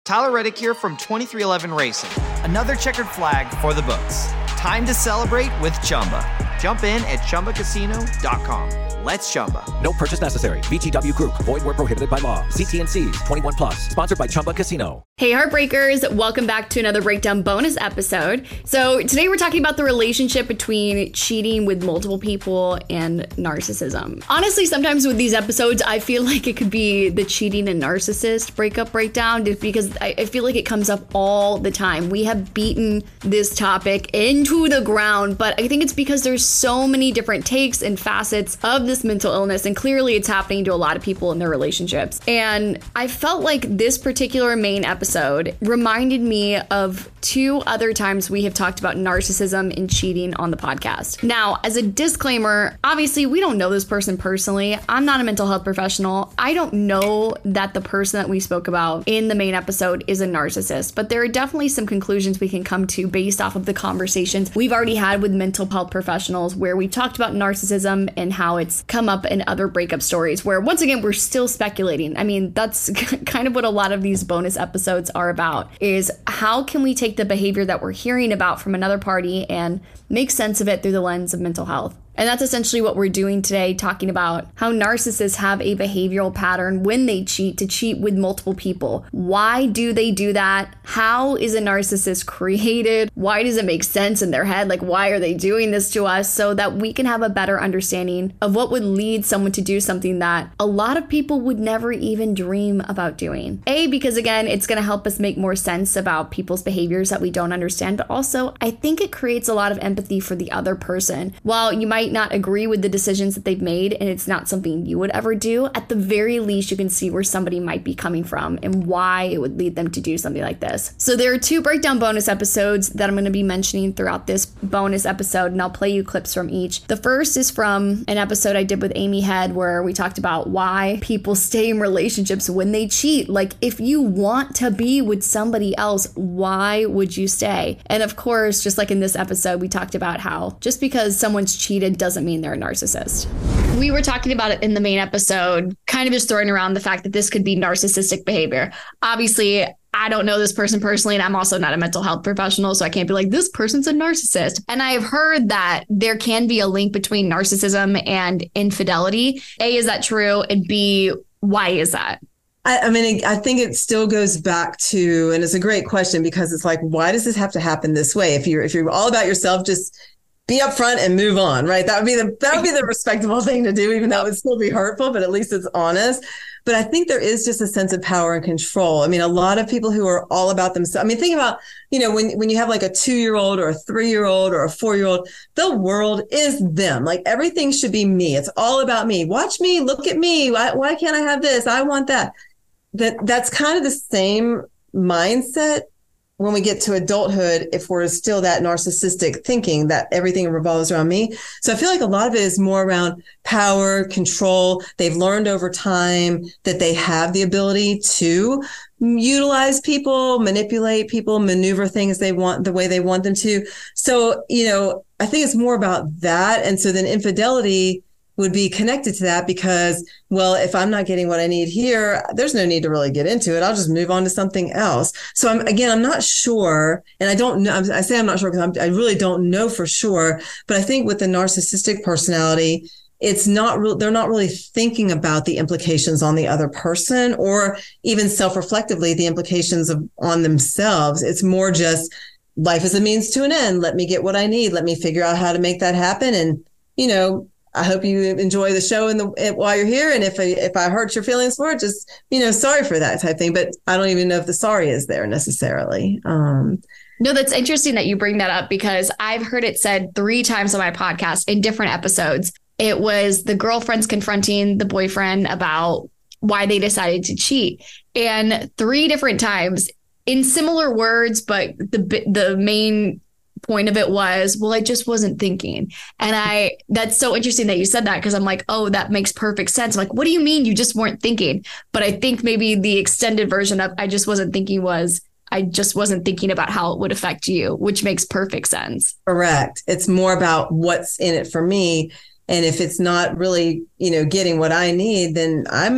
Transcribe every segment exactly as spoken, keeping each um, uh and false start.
Tyler Reddick here from twenty-three eleven Racing. Another checkered flag for the books. Time to celebrate with Chumba. Jump in at Chumba Casino dot com. Let's Chumba. No purchase necessary. V G W Group. Void where prohibited by law. See T N Cs. twenty-one plus. Sponsored by Chumba Casino. Hey, Heartbreakers. Welcome back to another Breakdown bonus episode. So today we're talking about the relationship between cheating with multiple people and narcissism. Honestly, sometimes with these episodes, I feel like it could be the cheating and narcissist breakup breakdown just because I, I feel like it comes up all the time. We have beaten this topic into the ground, but I think it's because there's so many different takes and facets of this mental illness, and clearly it's happening to a lot of people in their relationships. And I felt like this particular main episode reminded me of two other times we have talked about narcissism and cheating on the podcast. Now, as a disclaimer, obviously we don't know this person personally. I'm not a mental health professional. I don't know that the person that we spoke about in the main episode is a narcissist, but there are definitely some conclusions we can come to based off of the conversations we've already had with mental health professionals where we've talked about narcissism and how it's come up in other breakup stories where, once again, we're still speculating. I mean, that's kind of what a lot of these bonus episodes are about, is how can we take the behavior that we're hearing about from another party and make sense of it through the lens of mental health. And that's essentially what we're doing today, talking about how narcissists have a behavioral pattern when they cheat to cheat with multiple people. Why do they do that? How is a narcissist created? Why does it make sense in their head? Like, why are they doing this to us? So that we can have a better understanding of what would lead someone to do something that a lot of people would never even dream about doing. A, because again, it's going to help us make more sense about people's behaviors that we don't understand. But also, I think it creates a lot of empathy for the other person. While you might not agree with the decisions that they've made and it's not something you would ever do, at the very least you can see where somebody might be coming from and why it would lead them to do something like this. So there are two breakdown bonus episodes that I'm going to be mentioning throughout this bonus episode, and I'll play you clips from each. The first is from an episode I did with Amy Head where we talked about why people stay in relationships when they cheat. Like, if you want to be with somebody else, why would you stay? And of course, just like in this episode, we talked about how just because someone's cheated doesn't mean they're a narcissist. We were talking about it in the main episode, kind of just throwing around the fact that this could be narcissistic behavior. Obviously, I don't know this person personally, and I'm also not a mental health professional, so I can't be like, this person's a narcissist. And I've heard that there can be a link between narcissism and infidelity. A, is that true? And B, why is that? I, I mean, I think it still goes back to, and it's a great question because it's like, why does this have to happen this way? If you're if you're all about yourself, just be upfront and move on, right? That would be the that would be the respectable thing to do, even though it would still be hurtful, but at least it's honest. But I think there is just a sense of power and control. I mean, a lot of people who are all about themselves. I mean, think about, you know, when, when you have like a two-year-old or a three-year-old or a four-year-old, the world is them. Like, everything should be me. It's all about me. Watch me. Look at me. Why, why can't I have this? I want that. That that's kind of the same mindset when we get to adulthood, if we're still that narcissistic thinking that everything revolves around me. So I feel like a lot of it is more around power, control. They've learned over time that they have the ability to utilize people, manipulate people, maneuver things they want the way they want them to. So, you know, I think it's more about that. And so then infidelity would be connected to that because, well, if I'm not getting what I need here, there's no need to really get into it. I'll just move on to something else. So I'm, again, I'm not sure. And I don't know, I say I'm not sure because I really don't know for sure. But I think with the narcissistic personality, it's not real. They're not really thinking about the implications on the other person or even self-reflectively, the implications of on themselves. It's more just life is a means to an end. Let me get what I need. Let me figure out how to make that happen. And, you know, I hope you enjoy the show and the while you're here. And if I, if I hurt your feelings for it, just, you know, sorry for that type thing. But I don't even know if the sorry is there necessarily. Um, No, that's interesting that you bring that up because I've heard it said three times on my podcast in different episodes. It was the girlfriends confronting the boyfriend about why they decided to cheat. And three different times in similar words, but the the main point of it was, well, I just wasn't thinking. And I, that's so interesting that you said that because I'm like, oh, that makes perfect sense. I'm like, what do you mean you just weren't thinking? But I think maybe the extended version of I just wasn't thinking was I just wasn't thinking about how it would affect you, which makes perfect sense. Correct. It's more about what's in it for me. And if it's not really, you know, getting what I need, then I'm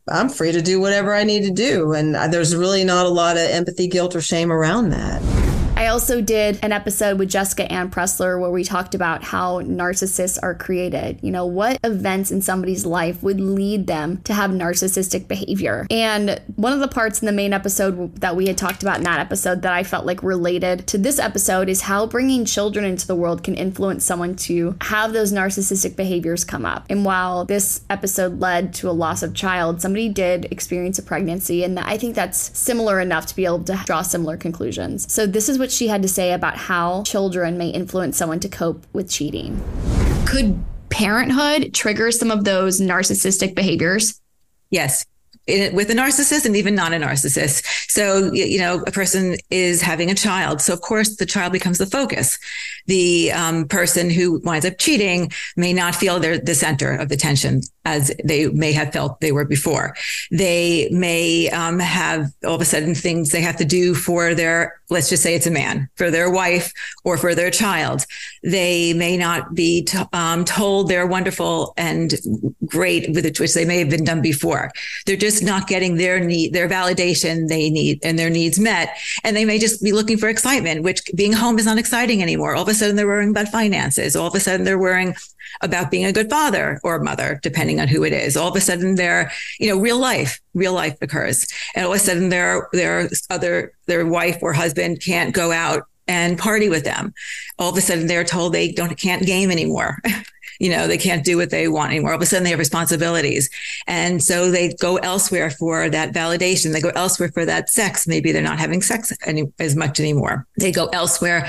I'm free to do whatever I need to do. And there's really not a lot of empathy, guilt, or shame around that. I also did an episode with Jessica Ann Pressler where we talked about how narcissists are created. You know, what events in somebody's life would lead them to have narcissistic behavior. And one of the parts in the main episode that we had talked about in that episode that I felt like related to this episode is how bringing children into the world can influence someone to have those narcissistic behaviors come up. And while this episode led to a loss of child, somebody did experience a pregnancy. And I think that's similar enough to be able to draw similar conclusions. So this is what she had to say about how children may influence someone to cope with cheating. Could parenthood trigger some of those narcissistic behaviors? Yes. In, with a narcissist and even not a narcissist. So, you know, a person is having a child. So, of course, the child becomes the focus. The um, person who winds up cheating may not feel they're the center of attention as they may have felt they were before. They may um, have all of a sudden things they have to do for their, let's just say it's a man, for their wife or for their child. They may not be t- um, told they're wonderful and great with it, which they may have been done before. They're just not getting their need, their validation they need and their needs met. And they may just be looking for excitement, which being home is not exciting anymore. All of a sudden they're worrying about finances. All of a sudden they're worrying about being a good father or mother, depending on who it is. All of a sudden they're, you know, real life, real life occurs. And all of a sudden their, their other, their wife or husband can't go out and party with them. All of a sudden they're told they don't, can't game anymore. You know, they can't do what they want anymore. All of a sudden they have responsibilities. And so they go elsewhere for that validation. They go elsewhere for that sex. Maybe they're not having sex any, as much anymore. They go elsewhere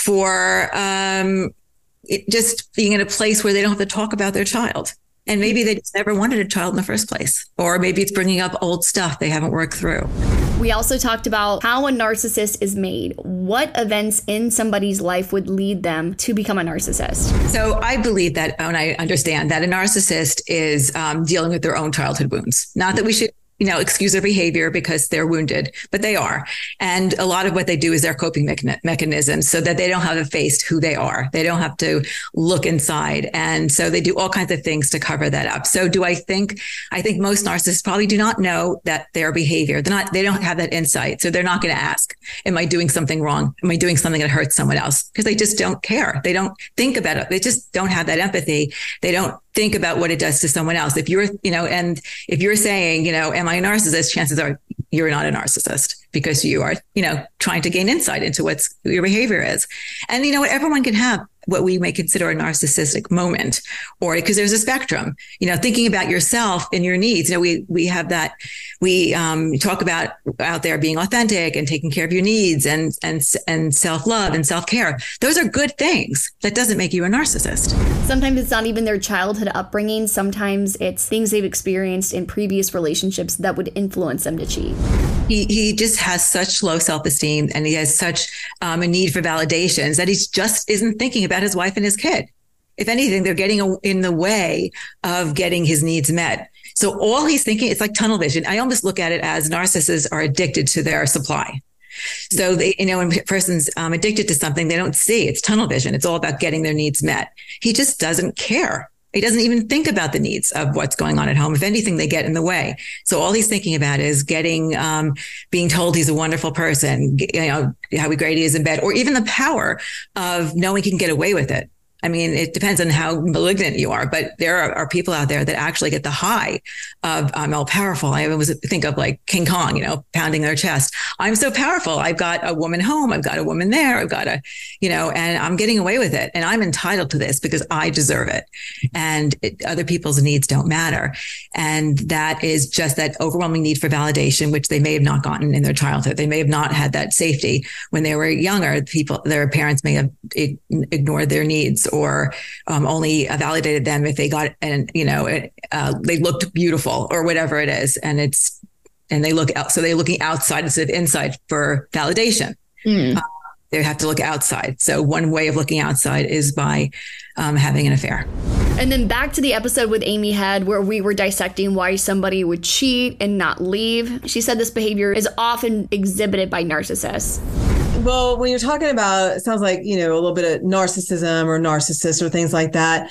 for um, it, just being in a place where they don't have to talk about their child. And maybe they just never wanted a child in the first place. Or maybe it's bringing up old stuff they haven't worked through. We also talked about how a narcissist is made. What events in somebody's life would lead them to become a narcissist? So I believe that, and I understand that a narcissist is um, dealing with their own childhood wounds. Not that we should, you know, excuse their behavior because they're wounded, but they are. And a lot of what they do is their coping mechan- mechanisms so that they don't have to face who they are. They don't have to look inside. And so they do all kinds of things to cover that up. So do I think, I think most narcissists probably do not know that their behavior, they're not, they don't have that insight. So they're not going to ask, am I doing something wrong? Am I doing something that hurts someone else? Because they just don't care. They don't think about it. They just don't have that empathy. They don't think about what it does to someone else. If you're, you know, and if you're saying, you know, am I a narcissist? Chances are you're not a narcissist because you are, you know, trying to gain insight into what's your behavior is. And you know what, everyone can have what we may consider a narcissistic moment, or because there's a spectrum, you know, thinking about yourself and your needs. You know, we, we have that, we um, talk about out there being authentic and taking care of your needs and, and, and self-love and self-care. Those are good things. That doesn't make you a narcissist. Sometimes it's not even their childhood upbringing. Sometimes it's things they've experienced in previous relationships that would influence them to cheat. He he just has such low self-esteem and he has such um, a need for validations that he just isn't thinking about his wife and his kid. If anything, they're getting in the way of getting his needs met. So all he's thinking, it's like tunnel vision. I almost look at it as narcissists are addicted to their supply. So they, you know, when a person's um, addicted to something, they don't see. It's tunnel vision. It's all about getting their needs met. He just doesn't care. He doesn't even think about the needs of what's going on at home. If anything, they get in the way. So all he's thinking about is getting, um, being told he's a wonderful person, you know, how great he is in bed, or even the power of knowing he can get away with it. I mean, it depends on how malignant you are, but there are, are people out there that actually get the high of I'm all powerful. I always think of like King Kong, you know, pounding their chest. I'm so powerful. I've got a woman home. I've got a woman there. I've got a, you know, and I'm getting away with it. And I'm entitled to this because I deserve it. And it, other people's needs don't matter. And that is just that overwhelming need for validation, which they may have not gotten in their childhood. They may have not had that safety when they were younger. People, their parents may have ignored their needs, or um, only validated them if they got, and you know, it, uh, they looked beautiful or whatever it is, and it's, and they look out, so they're looking outside instead of inside for validation. Mm. Uh, they have to look outside. So one way of looking outside is by um, having an affair. And then back to the episode with Amy Head, where we were dissecting why somebody would cheat and not leave. She said this behavior is often exhibited by narcissists. Well, when you're talking about, it sounds like, you know, a little bit of narcissism or narcissist or things like that.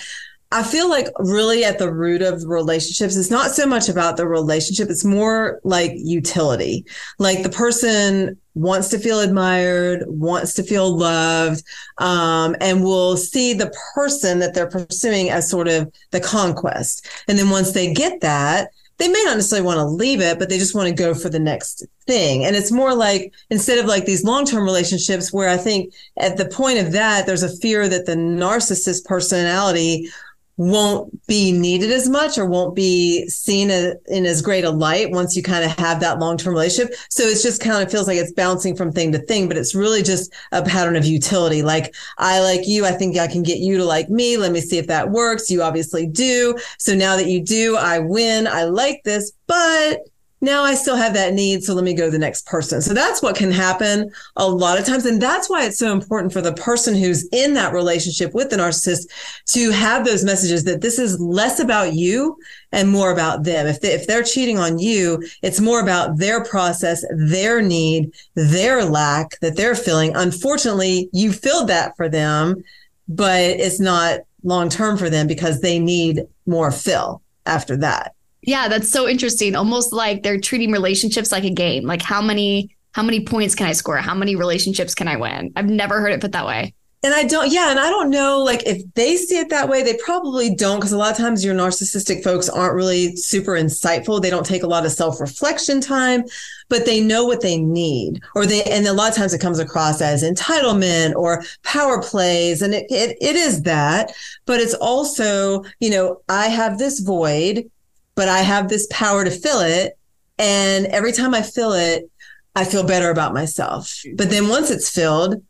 I feel like really at the root of relationships, it's not so much about the relationship. It's more like utility. Like the person wants to feel admired, wants to feel loved, um, and will see the person that they're pursuing as sort of the conquest. And then once they get that, they may not necessarily want to leave it, but they just want to go for the next thing. And it's more like, instead of like these long-term relationships where I think at the point of that, there's a fear that the narcissist personality won't be needed as much or won't be seen a, in as great a light once you kind of have that long-term relationship. So it's just kind of feels like it's bouncing from thing to thing, but it's really just a pattern of utility. Like, I like you. I think I can get you to like me. Let me see if that works. You obviously do. So now that you do, I win. I like this, but now I still have that need. So let me go to the next person. So that's what can happen a lot of times. And that's why it's so important for the person who's in that relationship with the narcissist to have those messages that this is less about you and more about them. If they, if they're cheating on you, it's more about their process, their need, their lack that they're feeling. Unfortunately, you filled that for them, but it's not long-term for them because they need more fill after that. Yeah, that's so interesting. Almost like they're treating relationships like a game. Like how many how many points can I score? How many relationships can I win? I've never heard it put that way. And I don't, yeah. And I don't know, like if they see it that way, they probably don't, because a lot of times your narcissistic folks aren't really super insightful. They don't take a lot of self-reflection time, but they know what they need. Or they, and a lot of times it comes across as entitlement or power plays. And it, it, it is that, but it's also, you know, I have this void, but I have this power to fill it. And every time I fill it, I feel better about myself. But then once it's filled,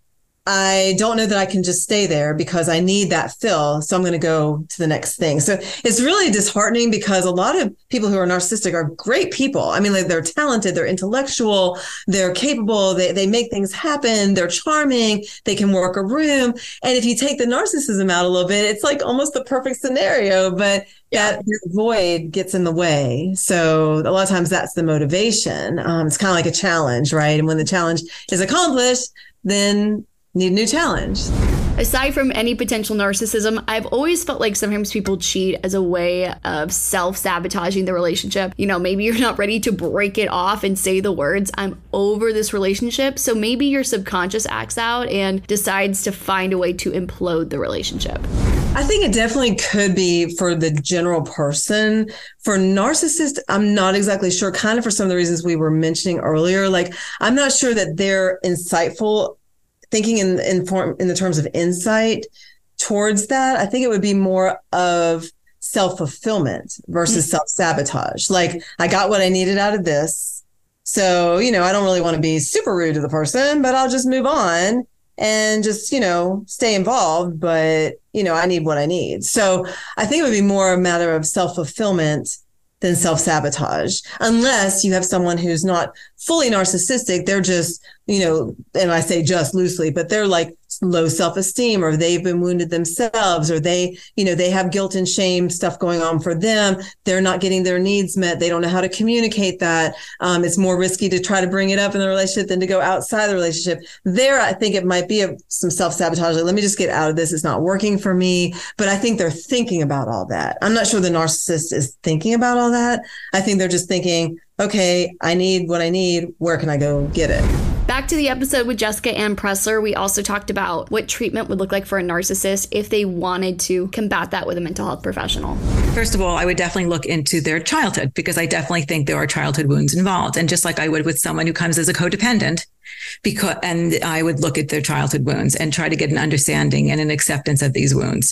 I don't know that I can just stay there because I need that fill. So I'm going to go to the next thing. So it's really disheartening because a lot of people who are narcissistic are great people. I mean, like they're talented, they're intellectual, they're capable, they, they make things happen, they're charming, they can work a room. And if you take the narcissism out a little bit, it's like almost the perfect scenario, but yeah. that void gets in the way. So a lot of times that's the motivation. Um, it's kind of like a challenge, right? And when the challenge is accomplished, then need a new challenge. Aside from any potential narcissism, I've always felt like sometimes people cheat as a way of self-sabotaging the relationship. You know, maybe you're not ready to break it off and say the words, I'm over this relationship. So maybe your subconscious acts out and decides to find a way to implode the relationship. I think it definitely could be for the general person. For narcissists, I'm not exactly sure, kind of for some of the reasons we were mentioning earlier. Like, I'm not sure that they're insightful thinking in in form in the terms of insight towards that. I think it would be more of self-fulfillment versus mm-hmm. self-sabotage. Like, I got what I needed out of this. So, you know, I don't really want to be super rude to the person, but I'll just move on and just, you know, stay involved. But, you know, I need what I need. So I think it would be more a matter of self-fulfillment than self-sabotage, unless you have someone who's not fully narcissistic. They're just, you know, and I say just loosely, but they're like low self-esteem, or they've been wounded themselves, or they, you know, they have guilt and shame stuff going on for them. They're not getting their needs met. They don't know how to communicate that. Um, it's more risky to try to bring it up in the relationship than to go outside the relationship. There, I think it might be a, some self-sabotage. Like, let me just get out of this. It's not working for me. But I think they're thinking about all that. I'm not sure the narcissist is thinking about all that. I think they're just thinking, okay, I need what I need. Where can I go get it? Back to the episode with Jessica Ann Pressler, we also talked about what treatment would look like for a narcissist if they wanted to combat that with a mental health professional. First of all, I would definitely look into their childhood, because I definitely think there are childhood wounds involved. And just like I would with someone who comes as a codependent, because, and I would look at their childhood wounds and try to get an understanding and an acceptance of these wounds.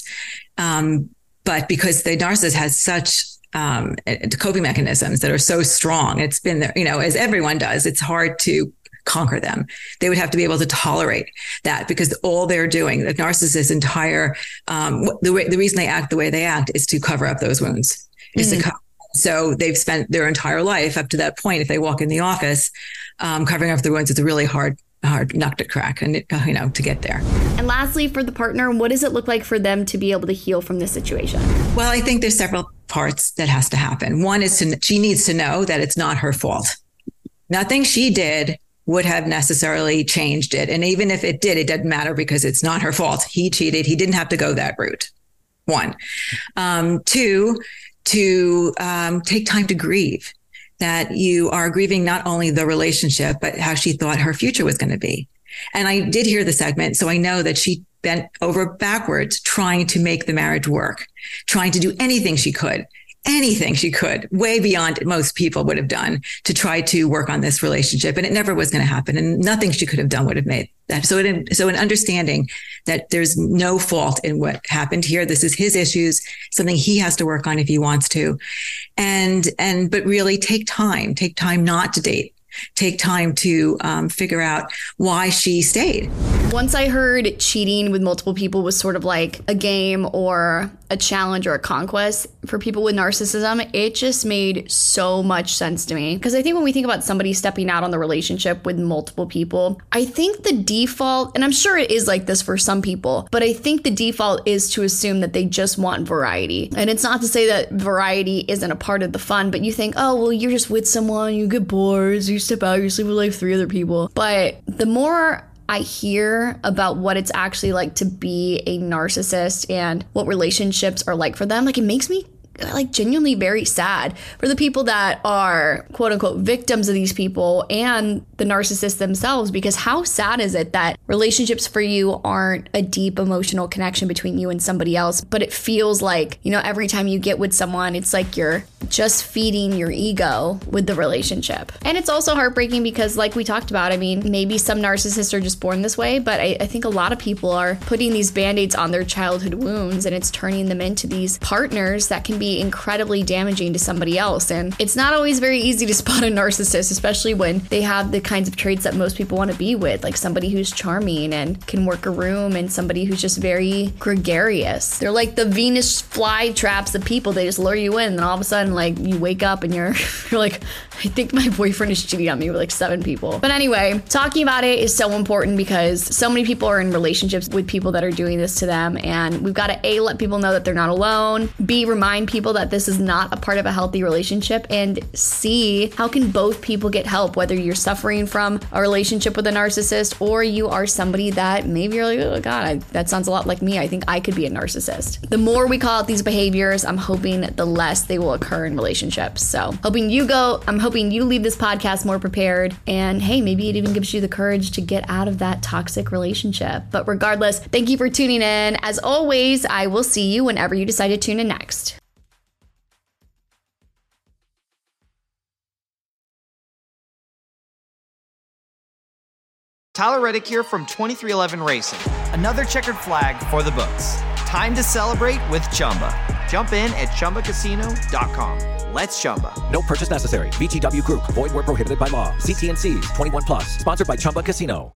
Um, but because the narcissist has such um, coping mechanisms that are so strong, it's been there, you know, as everyone does, it's hard to conquer them. They would have to be able to tolerate that, because all they're doing, the narcissist's entire, um, the way, the reason they act the way they act is to cover up those wounds. Is mm. to cover. So they've spent their entire life up to that point. If they walk in the office, um, covering up the wounds, it's a really hard, hard nut to crack, and it, you know, to get there. And lastly, for the partner, what does it look like for them to be able to heal from this situation? Well, I think there's several parts that has to happen. One is to, she needs to know that it's not her fault. Nothing she did would have necessarily changed it. And even if it did, it doesn't matter, because it's not her fault. He cheated. He didn't have to go that route. one. Um, two, to um, take time to grieve, that you are grieving not only the relationship, but how she thought her future was going to be. And I did hear the segment, so I know that she bent over backwards trying to make the marriage work, trying to do anything she could, anything she could, way beyond most people would have done to try to work on this relationship. And it never was going to happen. And nothing she could have done would have made that. So, it, so an understanding that there's no fault in what happened here. This is his issues, something he has to work on if he wants to. And, and, but really take time, take time not to date. Take time to um, figure out why she stayed. Once I heard cheating with multiple people was sort of like a game or a challenge or a conquest for people with narcissism, it just made so much sense to me. Because I think when we think about somebody stepping out on the relationship with multiple people, I think the default, and I'm sure it is like this for some people, but I think the default is to assume that they just want variety. And it's not to say that variety isn't a part of the fun, but you think, oh, well, you're just with someone, you get bored, you step out, you sleep with like three other people. But the more I hear about what it's actually like to be a narcissist and what relationships are like for them, like it makes me like genuinely very sad for the people that are quote unquote victims of these people and the narcissists themselves, because how sad is it that relationships for you aren't a deep emotional connection between you and somebody else, but it feels like, you know, every time you get with someone, it's like you're just feeding your ego with the relationship. And it's also heartbreaking because like we talked about, I mean, maybe some narcissists are just born this way, but I, I think a lot of people are putting these band-aids on their childhood wounds and it's turning them into these partners that can be incredibly damaging to somebody else. And it's not always very easy to spot a narcissist, especially when they have the kinds of traits that most people want to be with, like somebody who's charming and can work a room and somebody who's just very gregarious. They're like the Venus fly traps of people. They just lure you in and all of a sudden like you wake up and you're you're like, I think my boyfriend is cheating on me with like seven people. But anyway, talking about it is so important because so many people are in relationships with people that are doing this to them, and we've got to A, let people know that they're not alone, B, remind people that this is not a part of a healthy relationship, and C, how can both people get help, whether you're suffering from a relationship with a narcissist or you are somebody that maybe you're like, oh God, I, that sounds a lot like me. I think I could be a narcissist. The more we call out these behaviors, I'm hoping the less they will occur in relationships. So hoping you go, I'm hoping you leave this podcast more prepared, and hey, maybe it even gives you the courage to get out of that toxic relationship. But regardless, thank you for tuning in. As always, I will see you whenever you decide to tune in next. Tyler Reddick here from twenty-three eleven Racing. Another checkered flag for the books. Time to celebrate with Chumba. Jump in at Chumba Casino dot com. Let's Chumba. No purchase necessary. V G W Group. Void where prohibited by law. See T N Cs. twenty-one plus. Sponsored by Chumba Casino.